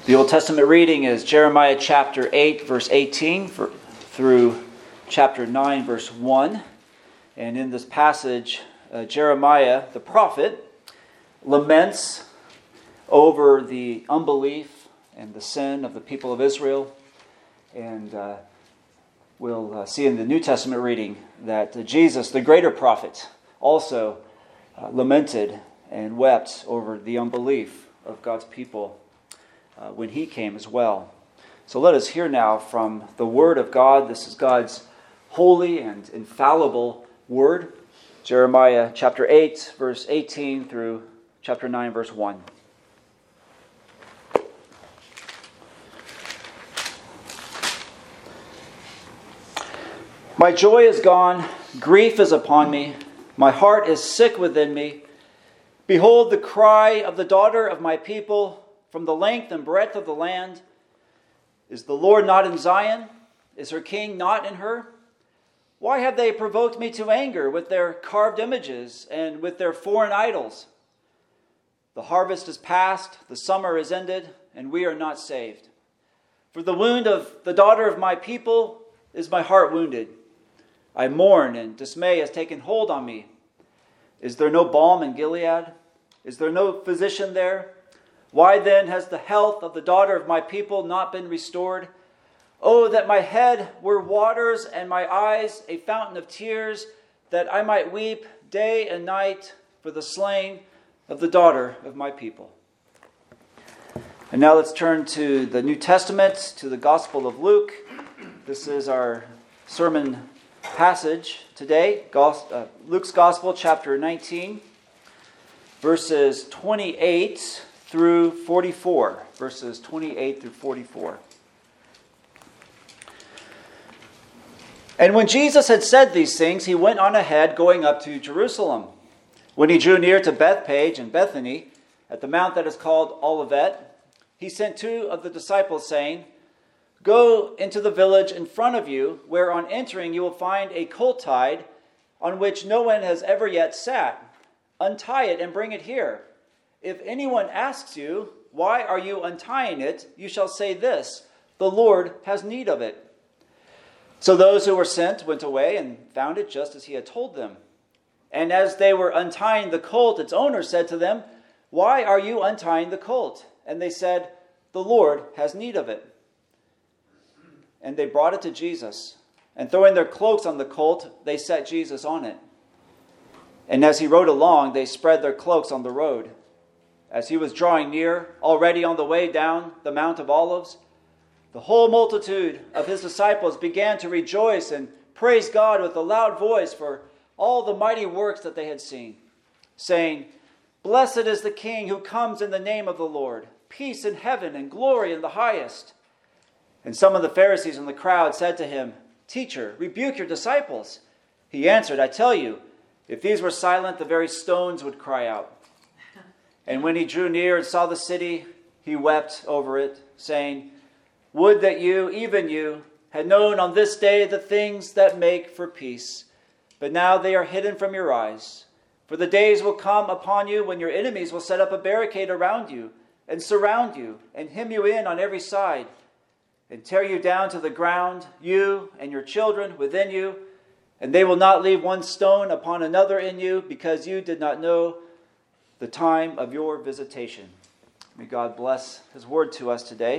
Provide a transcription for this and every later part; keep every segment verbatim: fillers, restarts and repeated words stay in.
The Old Testament reading is Jeremiah chapter eight, verse eighteen for, through chapter nine, verse one. And in this passage, uh, Jeremiah, the prophet, laments over the unbelief and the sin of the people of Israel. And uh, we'll uh, see in the New Testament reading that uh, Jesus, the greater prophet, also uh, lamented and wept over the unbelief of God's people Uh, when he came as well. So let us hear now from the Word of God. This is God's holy and infallible Word. Jeremiah chapter eight, verse eighteen through chapter nine, verse one. My joy is gone, grief is upon me, my heart is sick within me. Behold the cry of the daughter of my people, from the length and breadth of the land. Is the Lord not in Zion? Is her king not in her? Why have they provoked me to anger with their carved images and with their foreign idols? The harvest is past, the summer is ended, and we are not saved. For the wound of the daughter of my people is my heart wounded. I mourn, and dismay has taken hold on me. Is there no balm in Gilead? Is there no physician there? Why then has the health of the daughter of my people not been restored? Oh, that my head were waters and my eyes a fountain of tears, that I might weep day and night for the slain of the daughter of my people. And now let's turn to the New Testament, to the Gospel of Luke. This is our sermon passage today, Luke's Gospel, chapter nineteen, verses twenty-eight through forty-four, verses twenty-eight through forty-four. And when Jesus had said these things, he went on ahead, going up to Jerusalem. When he drew near to Bethphage and Bethany, at the mount that is called Olivet, he sent two of the disciples, saying, Go into the village in front of you, where on entering you will find a colt tied, on which no one has ever yet sat. Untie it and bring it here. If anyone asks you, Why are you untying it? You shall say this, The Lord has need of it. So those who were sent went away and found it just as he had told them. And as they were untying the colt, its owner said to them, Why are you untying the colt? And they said, The Lord has need of it. And they brought it to Jesus. And throwing their cloaks on the colt, they set Jesus on it. And as he rode along, they spread their cloaks on the road. As he was drawing near, already on the way down the Mount of Olives, the whole multitude of his disciples began to rejoice and praise God with a loud voice for all the mighty works that they had seen, saying, Blessed is the King who comes in the name of the Lord, peace in heaven and glory in the highest. And some of the Pharisees in the crowd said to him, Teacher, rebuke your disciples. He answered, I tell you, if these were silent, the very stones would cry out. And when he drew near and saw the city, he wept over it, saying, Would that you, even you, had known on this day the things that make for peace. But now they are hidden from your eyes. For the days will come upon you when your enemies will set up a barricade around you, and surround you, and hem you in on every side, and tear you down to the ground, you and your children within you, and they will not leave one stone upon another in you, because you did not know the time of your visitation. May God bless his word to us today.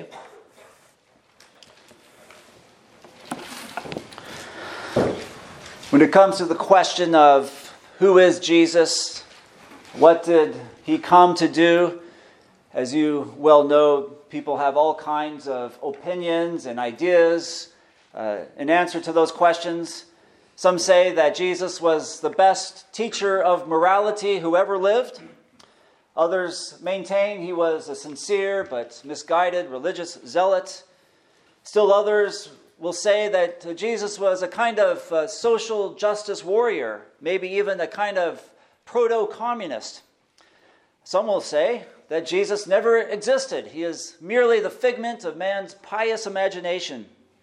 When it comes to the question of who is Jesus, what did he come to do, as you well know, people have all kinds of opinions and ideas uh, in answer to those questions. Some say that Jesus was the best teacher of morality who ever lived. Others maintain he was a sincere but misguided religious zealot. Still others will say that Jesus was a kind of uh, social justice warrior, maybe even a kind of proto-communist. Some will say that Jesus never existed. He is merely the figment of man's pious imagination.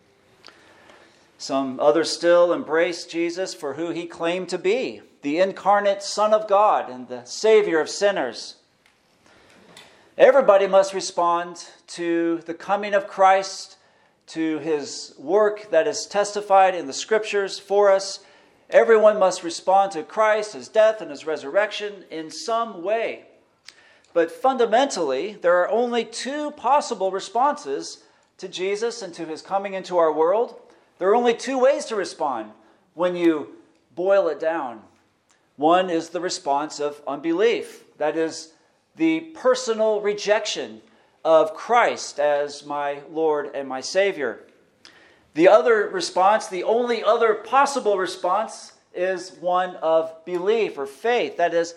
Some others still embrace Jesus for who he claimed to be, the incarnate Son of God and the Savior of sinners. Everybody must respond to the coming of Christ, to his work that is testified in the scriptures for us. Everyone must respond to Christ, his death, and his resurrection in some way. But fundamentally, there are only two possible responses to Jesus and to his coming into our world. There are only two ways to respond when you boil it down. One is the response of unbelief. That is the personal rejection of Christ as my Lord and my Savior. The other response, the only other possible response, is one of belief or faith. That is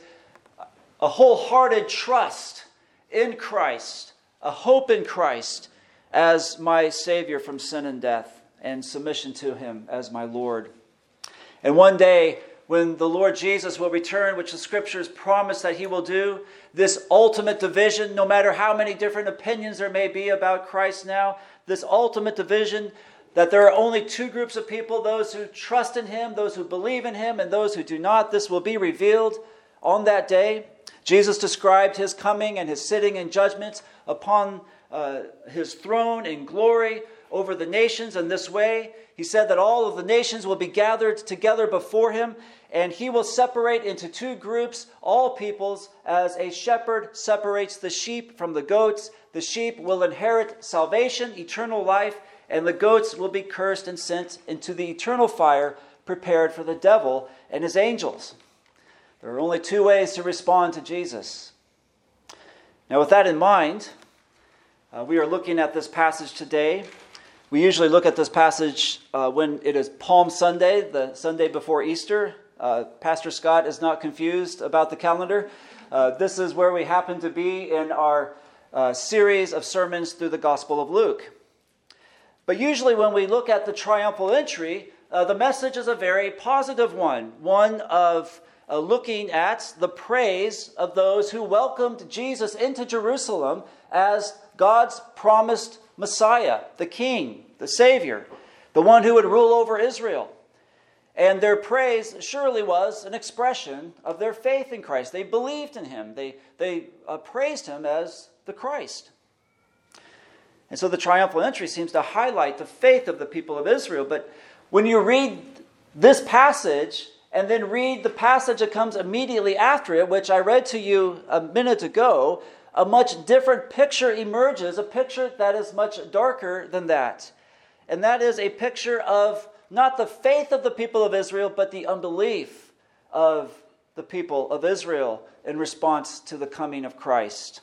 a wholehearted trust in Christ, a hope in Christ as my Savior from sin and death, and submission to him as my Lord. And one day, when the Lord Jesus will return, which the scriptures promise that he will do, this ultimate division, no matter how many different opinions there may be about Christ now, this ultimate division, that there are only two groups of people, those who trust in him, those who believe in him, and those who do not. This will be revealed on that day. Jesus described his coming and his sitting in judgment upon uh, his throne in glory over the nations in this way. He said that all of the nations will be gathered together before him, and he will separate into two groups all peoples as a shepherd separates the sheep from the goats. The sheep will inherit salvation, eternal life, and the goats will be cursed and sent into the eternal fire prepared for the devil and his angels. There are only two ways to respond to Jesus. Now, with that in mind, uh, we are looking at this passage today. We usually look at this passage uh, when it is Palm Sunday, the Sunday before Easter. Uh, Pastor Scott is not confused about the calendar. Uh, this is where we happen to be in our uh, series of sermons through the Gospel of Luke. But usually when we look at the triumphal entry, uh, the message is a very positive one, one of uh, looking at the praise of those who welcomed Jesus into Jerusalem as God's promised Messiah, the King, the Savior, the one who would rule over Israel. And their praise surely was an expression of their faith in Christ. They believed in him. They, they uh, praised him as the Christ. And so the triumphal entry seems to highlight the faith of the people of Israel. But when you read this passage and then read the passage that comes immediately after it, which I read to you a minute ago, a much different picture emerges, a picture that is much darker than that. And that is a picture of not the faith of the people of Israel, but the unbelief of the people of Israel in response to the coming of Christ.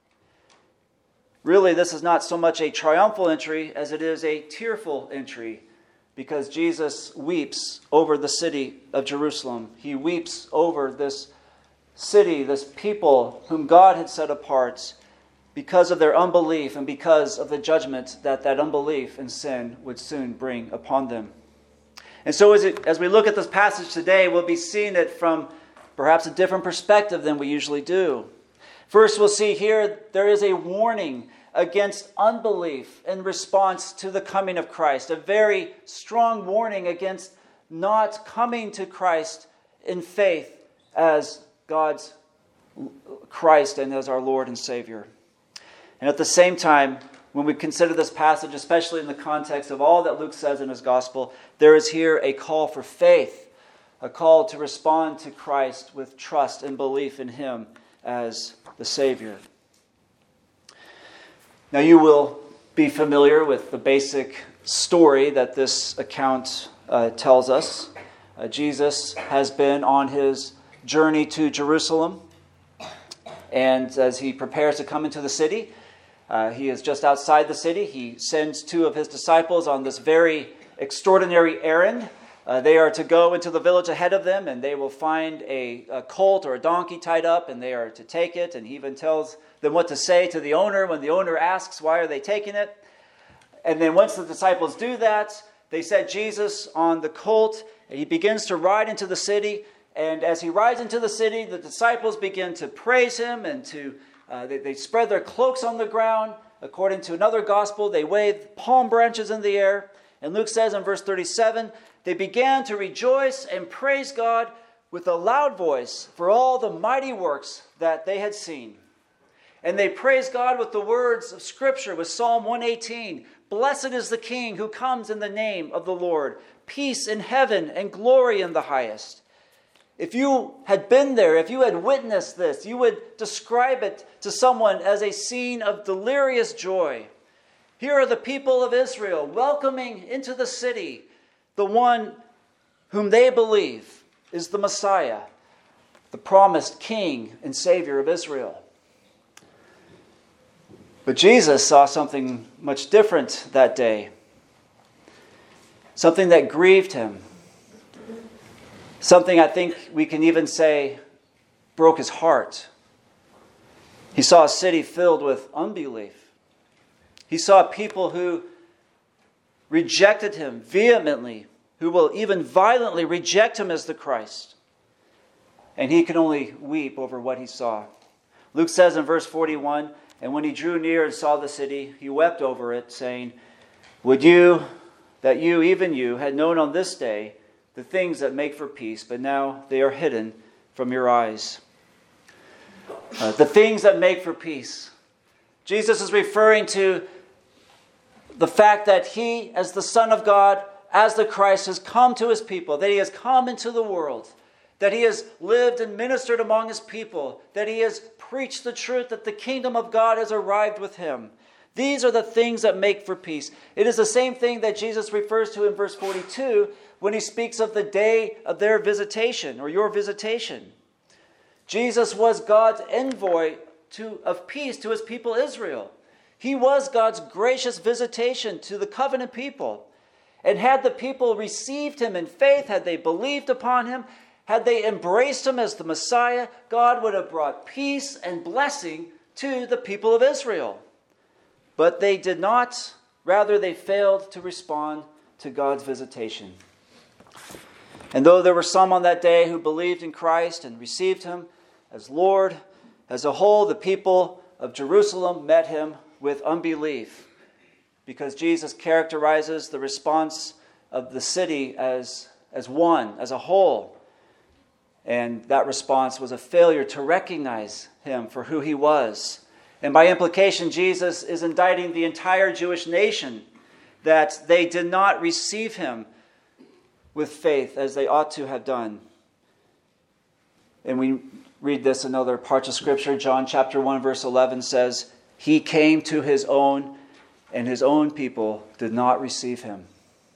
Really, this is not so much a triumphal entry as it is a tearful entry, because Jesus weeps over the city of Jerusalem. He weeps over this city, this people whom God had set apart because of their unbelief and because of the judgment that that unbelief and sin would soon bring upon them. And so as, it, as we look at this passage today, we'll be seeing it from perhaps a different perspective than we usually do. First, we'll see here there is a warning against unbelief in response to the coming of Christ. A very strong warning against not coming to Christ in faith as God's Christ and as our Lord and Savior. And at the same time, when we consider this passage, especially in the context of all that Luke says in his gospel, there is here a call for faith, a call to respond to Christ with trust and belief in him as the Savior. Now you will be familiar with the basic story that this account uh, tells us. Uh, Jesus has been on his journey to Jerusalem, and as he prepares to come into the city, uh, he is just outside the city. He sends two of his disciples on this very extraordinary errand. Uh, they are to go into the village ahead of them, and they will find a, a colt or a donkey tied up, and they are to take it. And he even tells them what to say to the owner when the owner asks, why are they taking it? And then once the disciples do that, they set Jesus on the colt, and he begins to ride into the city. And as he rides into the city, the disciples begin to praise him, and to uh, they, they spread their cloaks on the ground. According to another gospel, they wave palm branches in the air. And Luke says in verse thirty-seven, they began to rejoice and praise God with a loud voice for all the mighty works that they had seen. And they praise God with the words of Scripture, with Psalm one eighteen. Blessed is the King who comes in the name of the Lord. Peace in heaven and glory in the highest. If you had been there, if you had witnessed this, you would describe it to someone as a scene of delirious joy. Here are the people of Israel welcoming into the city the one whom they believe is the Messiah, the promised King and Savior of Israel. But Jesus saw something much different that day. Something that grieved him. Something I think we can even say broke his heart. He saw a city filled with unbelief. He saw people who rejected him vehemently, who will even violently reject him as the Christ. And he could only weep over what he saw. Luke says in verse forty-one, and when he drew near and saw the city, he wept over it, saying, Would you, that you, even you, had known on this day the things that make for peace, but now they are hidden from your eyes. Uh, the things that make for peace. Jesus is referring to the fact that he, as the Son of God, as the Christ, has come to his people, that he has come into the world, that he has lived and ministered among his people, that he has preached the truth, that the kingdom of God has arrived with him. These are the things that make for peace. It is the same thing that Jesus refers to in verse forty-two when he speaks of the day of their visitation, or your visitation. Jesus was God's envoy to, of peace to his people Israel. He was God's gracious visitation to the covenant people. And had the people received him in faith, had they believed upon him, had they embraced him as the Messiah, God would have brought peace and blessing to the people of Israel. But they did not. Rather, they failed to respond to God's visitation. And though there were some on that day who believed in Christ and received him as Lord, as a whole, the people of Jerusalem met him with unbelief, because Jesus characterizes the response of the city as, as one, as a whole. And that response was a failure to recognize him for who he was. And by implication, Jesus is indicting the entire Jewish nation that they did not receive him with faith as they ought to have done. And we read this in other parts of Scripture. John chapter one verse eleven says, He came to his own, and his own people did not receive him.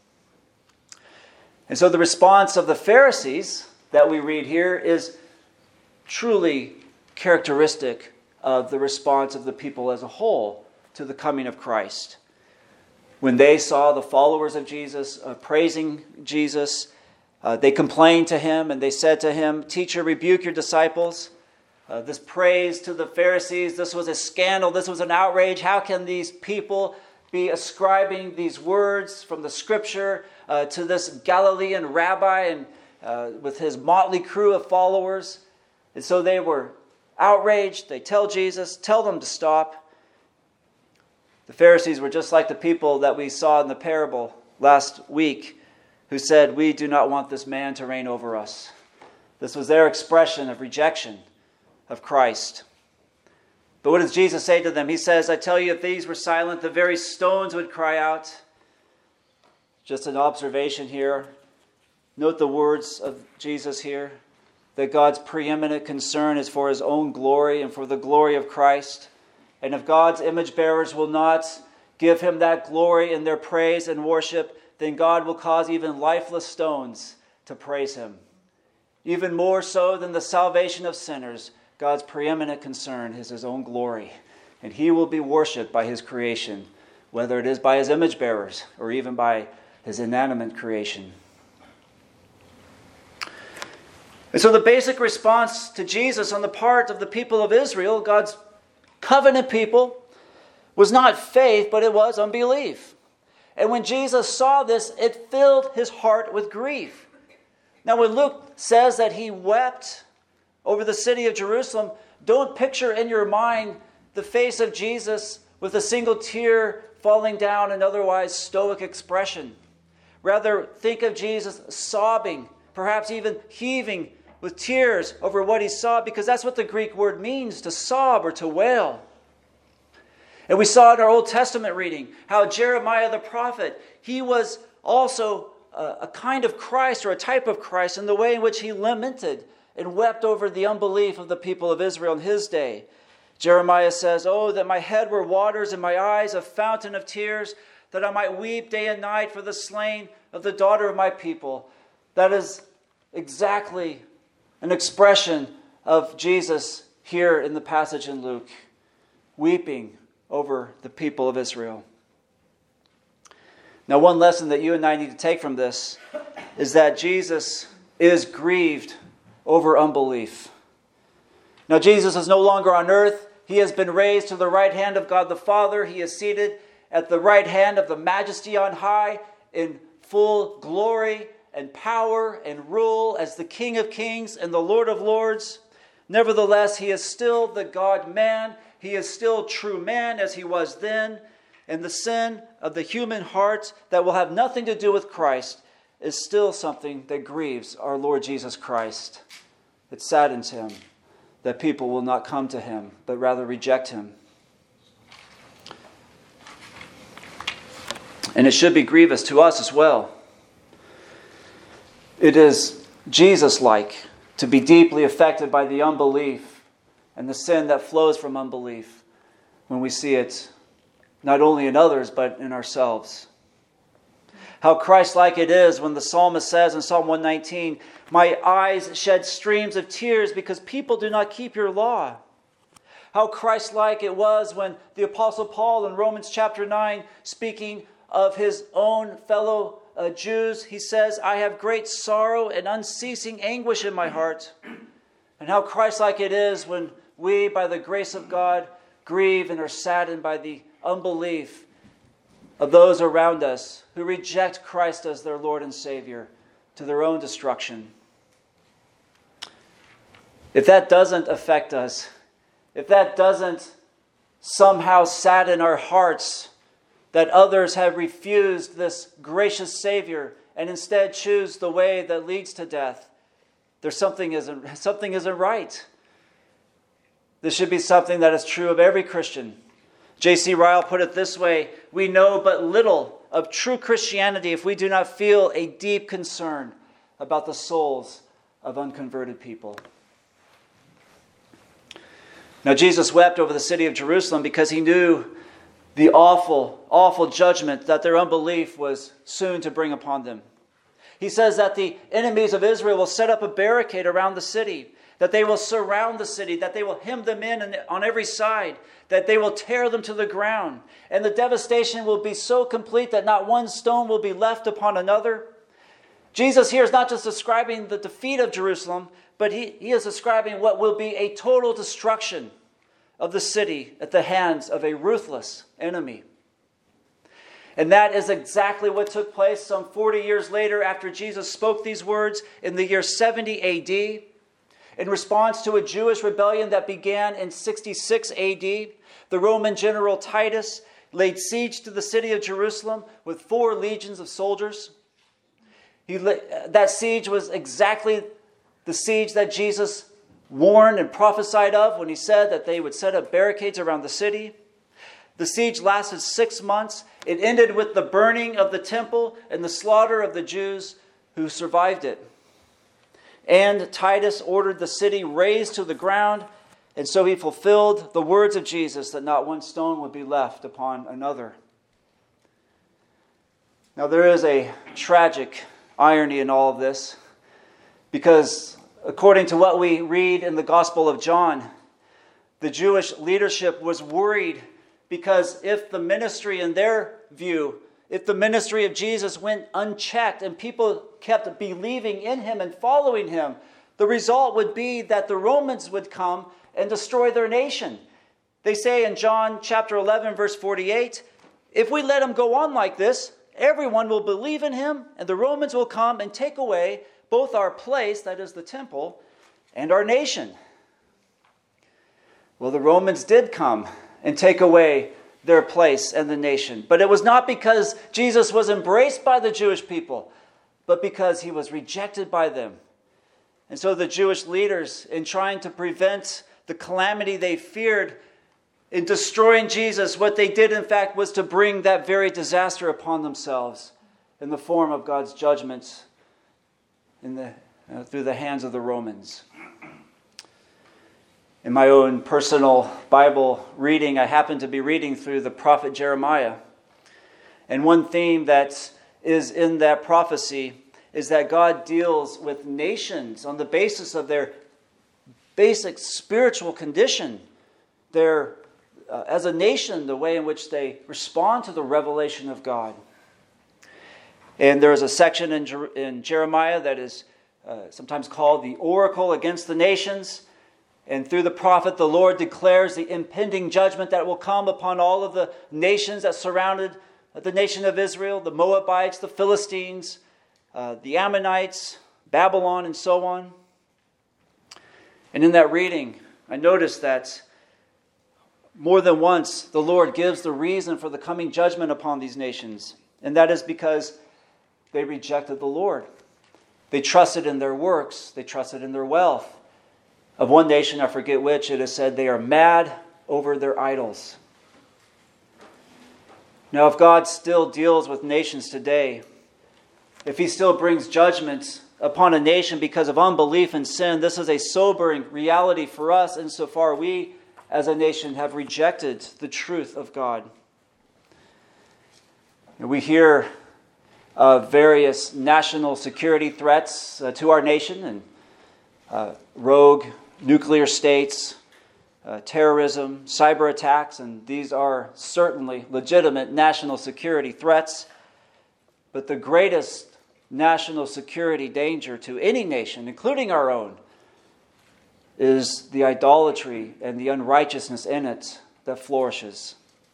And so the response of the Pharisees that we read here is truly characteristic of the response of the people as a whole to the coming of Christ. When they saw the followers of Jesus uh, praising Jesus, uh, they complained to him and they said to him, Teacher, rebuke your disciples. Uh, this praise to the Pharisees, this was a scandal, this was an outrage. How can these people be ascribing these words from the Scripture uh, to this Galilean rabbi and uh, with his motley crew of followers? And so they were outraged. They tell Jesus, tell them to stop. The Pharisees were just like the people that we saw in the parable last week who said, we do not want this man to reign over us. This was their expression of rejection of Christ. But what does Jesus say to them? He says, I tell you, if these were silent, the very stones would cry out. Just an observation here. Note the words of Jesus here, that God's preeminent concern is for his own glory and for the glory of Christ. And if God's image bearers will not give him that glory in their praise and worship, then God will cause even lifeless stones to praise him. Even more so than the salvation of sinners, God's preeminent concern is his own glory. And he will be worshipped by his creation, whether it is by his image bearers or even by his inanimate creation. And so the basic response to Jesus on the part of the people of Israel, God's covenant people, was not faith, but it was unbelief. And when Jesus saw this, it filled his heart with grief. Now when Luke says that he wept over the city of Jerusalem, don't picture in your mind the face of Jesus with a single tear falling down an otherwise stoic expression. Rather, think of Jesus sobbing, perhaps even heaving with tears over what he saw, because that's what the Greek word means, to sob or to wail. And we saw in our Old Testament reading how Jeremiah the prophet, he was also a, a kind of Christ or a type of Christ in the way in which he lamented and wept over the unbelief of the people of Israel in his day. Jeremiah says, "Oh, that my head were waters and my eyes a fountain of tears, that I might weep day and night for the slain of the daughter of my people." That is exactly an expression of Jesus here in the passage in Luke, weeping over the people of Israel. Now, one lesson that you and I need to take from this is that Jesus is grieved over unbelief. Now, Jesus is no longer on earth. He has been raised to the right hand of God the Father. He is seated at the right hand of the Majesty on high in full glory and power and rule as the King of Kings and the Lord of Lords. Nevertheless, he is still the God-man. He is still true man as he was then. And the sin of the human heart that will have nothing to do with Christ is still something that grieves our Lord Jesus Christ. It saddens him that people will not come to him, but rather reject him. And it should be grievous to us as well. It is Jesus-like to be deeply affected by the unbelief and the sin that flows from unbelief when we see it not only in others, but in ourselves. How Christ-like it is when the psalmist says in Psalm one nineteen, "My eyes shed streams of tears because people do not keep your law." How Christ-like it was when the Apostle Paul in Romans chapter nine, speaking of his own fellow uh, Jews, he says, "I have great sorrow and unceasing anguish in my heart." And how Christ-like it is when we, by the grace of God, grieve and are saddened by the unbelief of those around us who reject Christ as their Lord and Savior to their own destruction. If that doesn't affect us, if that doesn't somehow sadden our hearts that others have refused this gracious Savior and instead choose the way that leads to death, there's something isn't, something isn't right. This should be something that is true of every Christian. J C Ryle put it this way: "We know but little of true Christianity if we do not feel a deep concern about the souls of unconverted people." Now, Jesus wept over the city of Jerusalem because he knew the awful, awful judgment that their unbelief was soon to bring upon them. He says that the enemies of Israel will set up a barricade around the city, that they will surround the city, that they will hem them in on every side, that they will tear them to the ground. And the devastation will be so complete that not one stone will be left upon another. Jesus here is not just describing the defeat of Jerusalem, but he, he is describing what will be a total destruction of the city at the hands of a ruthless enemy. And that is exactly what took place some forty years later after Jesus spoke these words in the year seventy A D. In response to a Jewish rebellion that began in sixty-six A D, the Roman general Titus laid siege to the city of Jerusalem with four legions of soldiers. He, that siege was exactly the siege that Jesus warned and prophesied of when he said that they would set up barricades around the city. The siege lasted six months. It ended with the burning of the temple and the slaughter of the Jews who survived it. And Titus ordered the city razed to the ground, and so he fulfilled the words of Jesus that not one stone would be left upon another. Now, there is a tragic irony in all of this, because according to what we read in the Gospel of John, the Jewish leadership was worried because if the ministry, in their view, if the ministry of Jesus went unchecked and people kept believing in him and following him, the result would be that the Romans would come and destroy their nation. They say in John chapter eleven, verse forty-eight, if we let him go on like this, everyone will believe in him, and the Romans will come and take away both our place, that is the temple, and our nation. Well, the Romans did come and take away their place and the nation. But it was not because Jesus was embraced by the Jewish people, but because he was rejected by them. And so the Jewish leaders, in trying to prevent the calamity they feared, In destroying Jesus, what they did, in fact, was to bring that very disaster upon themselves in the form of God's judgment in the, uh, through the hands of the Romans. In my own personal Bible reading, I happened to be reading through the prophet Jeremiah. And one theme that is in that prophecy is that God deals with nations on the basis of their basic spiritual condition, their Uh, as a nation, the way in which they respond to the revelation of God. And there is a section in, Jer- in Jeremiah that is uh, sometimes called the oracle against the nations. And through the prophet, the Lord declares the impending judgment that will come upon all of the nations that surrounded the nation of Israel, the Moabites, the Philistines, uh, the Ammonites, Babylon, and so on. And in that reading, I noticed that more than once, the Lord gives the reason for the coming judgment upon these nations. And that is because they rejected the Lord. They trusted in their works. They trusted in their wealth. Of one nation, I forget which, it is said they are mad over their idols. Now, if God still deals with nations today, if He still brings judgment upon a nation because of unbelief and sin, this is a sobering reality for us insofar we as a nation have rejected the truth of God. And we hear of various national security threats uh, to our nation, and uh, rogue nuclear states, uh, terrorism, cyber attacks, and these are certainly legitimate national security threats. But the greatest national security danger to any nation, including our own, is the idolatry and the unrighteousness in it that flourishes.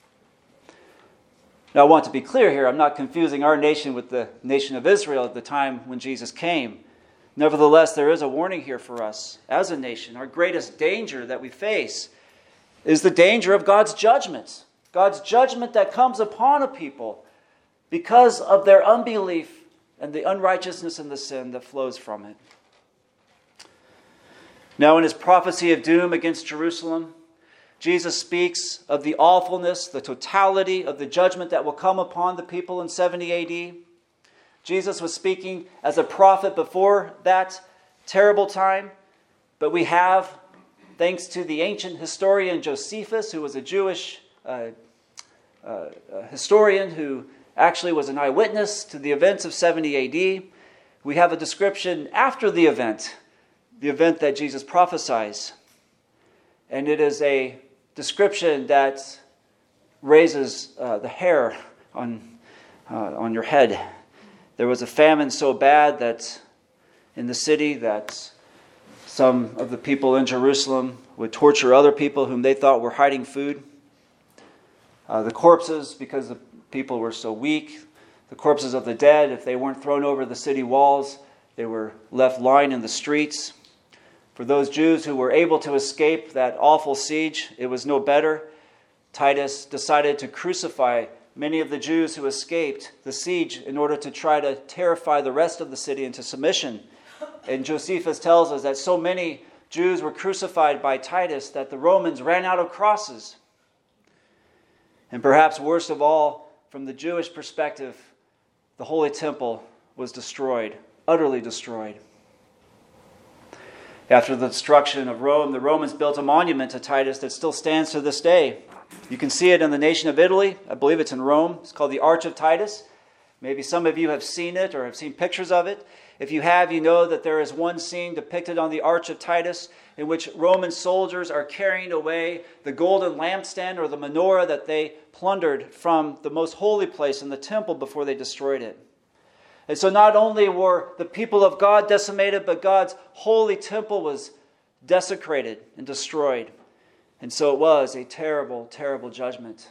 Now, I want to be clear here. I'm not confusing our nation with the nation of Israel at the time when Jesus came. Nevertheless, there is a warning here for us as a nation. Our greatest danger that we face is the danger of God's judgment. God's judgment that comes upon a people because of their unbelief and the unrighteousness and the sin that flows from it. Now, in his prophecy of doom against Jerusalem, Jesus speaks of the awfulness, the totality of the judgment that will come upon the people in seventy A D. Jesus was speaking as a prophet before that terrible time, but we have, thanks to the ancient historian Josephus, who was a Jewish uh, uh, historian who actually was an eyewitness to the events of seventy A D, we have a description after the event, the event that Jesus prophesies. And it is a description that raises uh, the hair on, uh, on your head. There was a famine so bad that in the city that some of the people in Jerusalem would torture other people whom they thought were hiding food. Uh, the corpses, because the people were so weak, the corpses of the dead, if they weren't thrown over the city walls, they were left lying in the streets. For those Jews who were able to escape that awful siege, it was no better. Titus decided to crucify many of the Jews who escaped the siege in order to try to terrify the rest of the city into submission. And Josephus tells us that so many Jews were crucified by Titus that the Romans ran out of crosses. And perhaps worst of all, from the Jewish perspective, the Holy Temple was destroyed, utterly destroyed. After the destruction of Rome, the Romans built a monument to Titus that still stands to this day. You can see it in the nation of Italy. I believe it's in Rome. It's called the Arch of Titus. Maybe some of you have seen it or have seen pictures of it. If you have, you know that there is one scene depicted on the Arch of Titus in which Roman soldiers are carrying away the golden lampstand or the menorah that they plundered from the most holy place in the temple before they destroyed it. And so not only were the people of God decimated, but God's holy temple was desecrated and destroyed. And so it was a terrible, terrible judgment.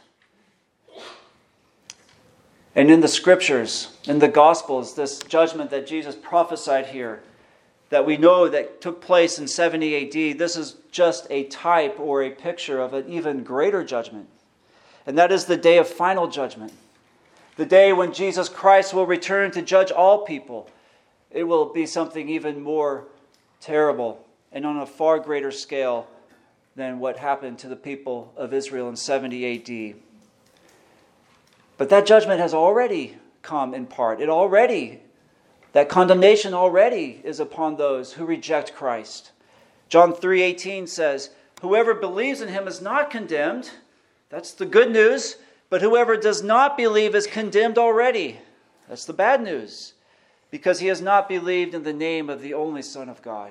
And in the Scriptures, in the Gospels, this judgment that Jesus prophesied here, that we know that took place in seventy A D, this is just a type or a picture of an even greater judgment. And that is the day of final judgment. The day when Jesus Christ will return to judge all people. It will be something even more terrible and on a far greater scale than what happened to the people of Israel in seventy A D. But that judgment has already come in part. It already, that condemnation already is upon those who reject Christ. John three eighteen says, "Whoever believes in him is not condemned." That's the good news. "But whoever does not believe is condemned already." That's the bad news. Because he has not believed in the name of the only Son of God.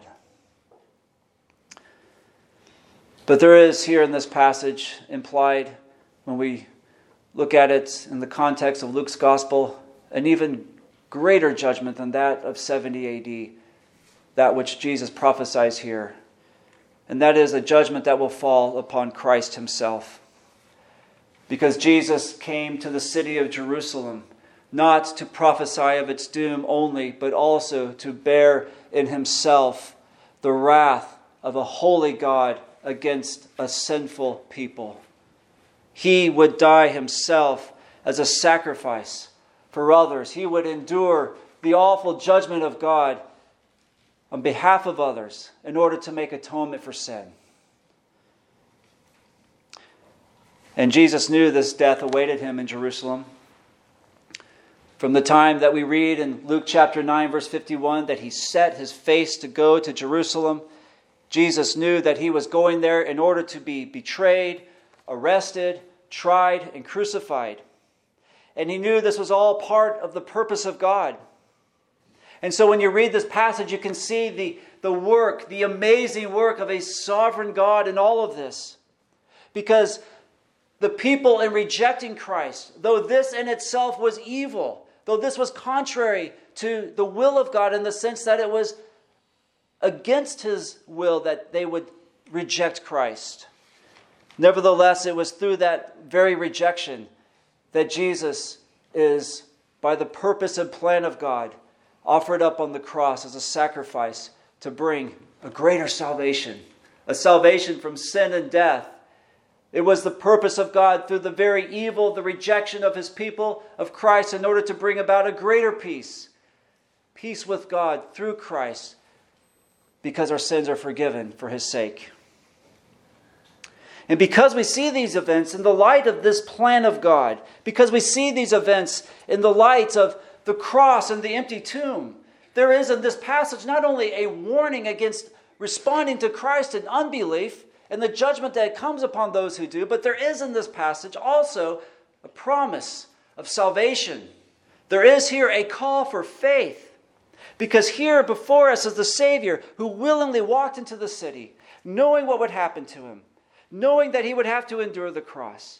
But there is here in this passage implied, when we look at it in the context of Luke's gospel, an even greater judgment than that of seventy A D, that which Jesus prophesies here. And that is a judgment that will fall upon Christ himself. Because Jesus came to the city of Jerusalem, not to prophesy of its doom only, but also to bear in himself the wrath of a holy God against a sinful people. He would die himself as a sacrifice for others. He would endure the awful judgment of God on behalf of others in order to make atonement for sin. And Jesus knew this death awaited him in Jerusalem. From the time that we read in Luke chapter nine, verse fifty-one, that he set his face to go to Jerusalem, Jesus knew that he was going there in order to be betrayed, arrested, tried, and crucified. And he knew this was all part of the purpose of God. And so when you read this passage, you can see the, the work, the amazing work of a sovereign God in all of this. Because the people, in rejecting Christ, though this in itself was evil, though this was contrary to the will of God in the sense that it was against his will that they would reject Christ, nevertheless, it was through that very rejection that Jesus is, by the purpose and plan of God, offered up on the cross as a sacrifice to bring a greater salvation, a salvation from sin and death. It was the purpose of God through the very evil, the rejection of his people, of Christ, in order to bring about a greater peace. Peace with God through Christ, because our sins are forgiven for his sake. And because we see these events in the light of this plan of God, because we see these events in the light of the cross and the empty tomb, there is in this passage not only a warning against responding to Christ in unbelief and the judgment that comes upon those who do, but there is in this passage also a promise of salvation. There is here a call for faith, because here before us is the Savior who willingly walked into the city, knowing what would happen to him, knowing that he would have to endure the cross,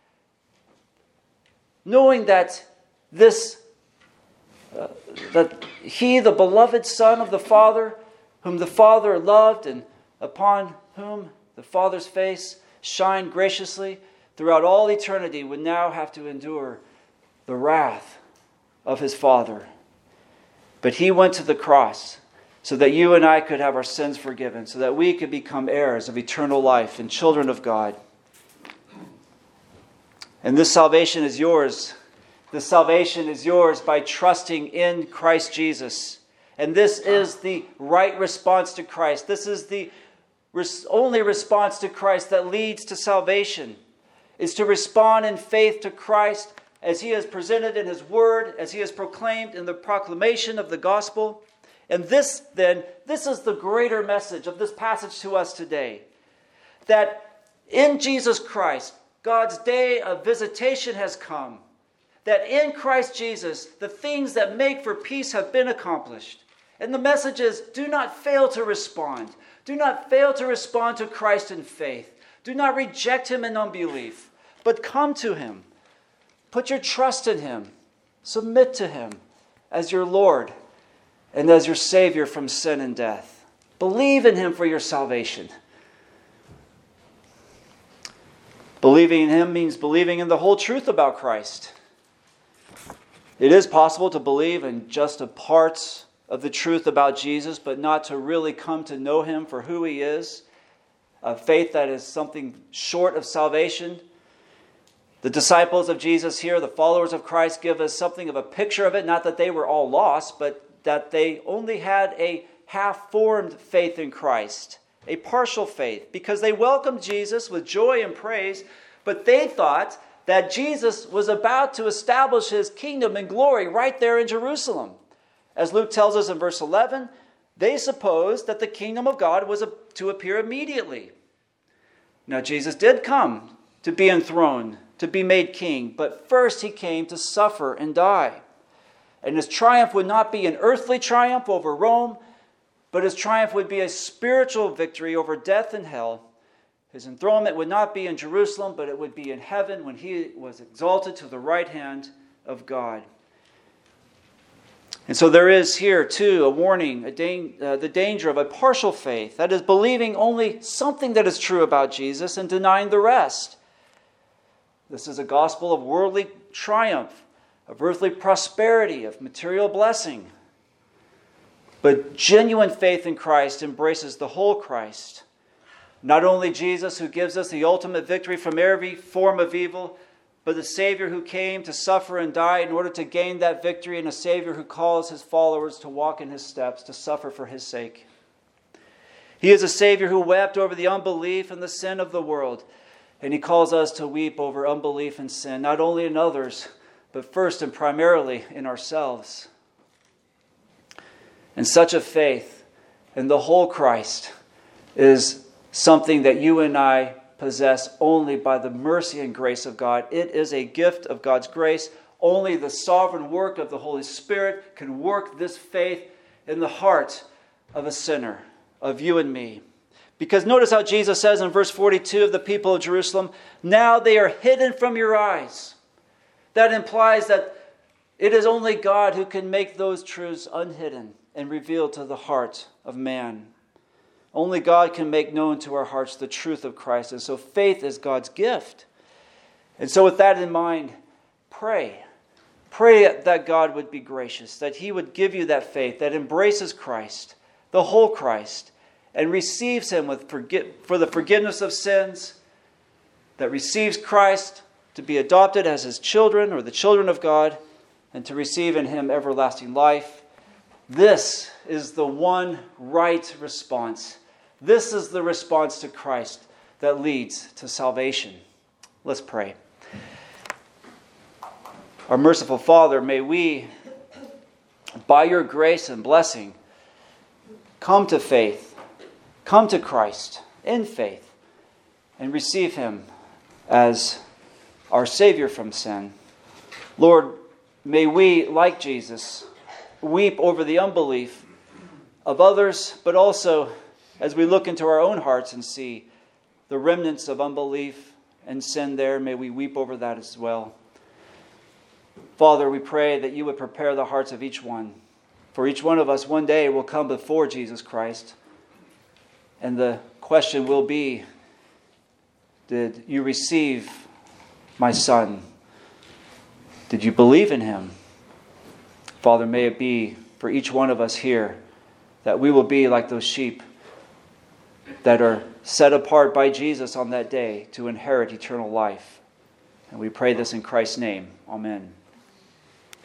knowing that this, uh, that he, the beloved Son of the Father, whom the Father loved and upon whom the Father's face shined graciously throughout all eternity, would now have to endure the wrath of his Father. But he went to the cross so that you and I could have our sins forgiven, so that we could become heirs of eternal life and children of God. And this salvation is yours. This salvation is yours by trusting in Christ Jesus. And this is the right response to Christ. This is the only response to Christ that leads to salvation, is to respond in faith to Christ as he has presented in his word, as he has proclaimed in the proclamation of the gospel. And this, then, this is the greater message of this passage to us today. That in Jesus Christ, God's day of visitation has come. That in Christ Jesus, the things that make for peace have been accomplished. And the message is, do not fail to respond. Do not fail to respond to Christ in faith. Do not reject him in unbelief, but come to him. Put your trust in him. Submit to him as your Lord and as your Savior from sin and death. Believe in him for your salvation. Believing in him means believing in the whole truth about Christ. It is possible to believe in just a part of the truth about Jesus, but not to really come to know him for who he is. A faith that is something short of salvation. The disciples of Jesus here, the followers of Christ, give us something of a picture of it. Not that they were all lost, but that they only had a half-formed faith in Christ. a partial faith, because they welcomed Jesus with joy and praise, but they thought that Jesus was about to establish his kingdom and glory right there in Jerusalem. As Luke tells us in verse eleven, they supposed that the kingdom of God was to appear immediately. Now, Jesus did come to be enthroned, to be made king, but first he came to suffer and die. And his triumph would not be an earthly triumph over Rome, but his triumph would be a spiritual victory over death and hell. His enthronement would not be in Jerusalem, but it would be in heaven when he was exalted to the right hand of God. And so there is here, too, a warning, a da- uh, the danger of a partial faith, that is, believing only something that is true about Jesus and denying the rest. This is a gospel of worldly triumph, of earthly prosperity, of material blessing. But genuine faith in Christ embraces the whole Christ. Not only Jesus, who gives us the ultimate victory from every form of evil, but the Savior who came to suffer and die in order to gain that victory, and a Savior who calls his followers to walk in his steps, to suffer for his sake. He is a Savior who wept over the unbelief and the sin of the world, and he calls us to weep over unbelief and sin, not only in others, but first and primarily in ourselves. And such a faith in the whole Christ is something that you and I possess only by the mercy and grace of God. It is a gift of God's grace. Only the sovereign work of the Holy Spirit can work this faith in the heart of a sinner, of you and me. Because notice how Jesus says in verse forty-two of the people of Jerusalem, "Now they are hidden from your eyes." That implies that it is only God who can make those truths unhidden and revealed to the heart of man. Only God can make known to our hearts the truth of Christ. And so faith is God's gift. And so with that in mind, pray. Pray that God would be gracious, that he would give you that faith that embraces Christ, the whole Christ, and receives him with forgi- for the forgiveness of sins, that receives Christ to be adopted as his children or the children of God, and to receive in him everlasting life. This is the one right response. This is the response to Christ that leads to salvation. Let's pray. Our merciful Father, may we, by your grace and blessing, come to faith, come to Christ in faith, and receive him as our Savior from sin. Lord, may we, like Jesus, weep over the unbelief of others, but also as we look into our own hearts and see the remnants of unbelief and sin there, may we weep over that as well. Father, we pray that you would prepare the hearts of each one. For each one of us one day will come before Jesus Christ. And the question will be, did you receive my son? Did you believe in him? Father, may it be for each one of us here that we will be like those sheep that are set apart by Jesus on that day to inherit eternal life. And we pray this in Christ's name. Amen.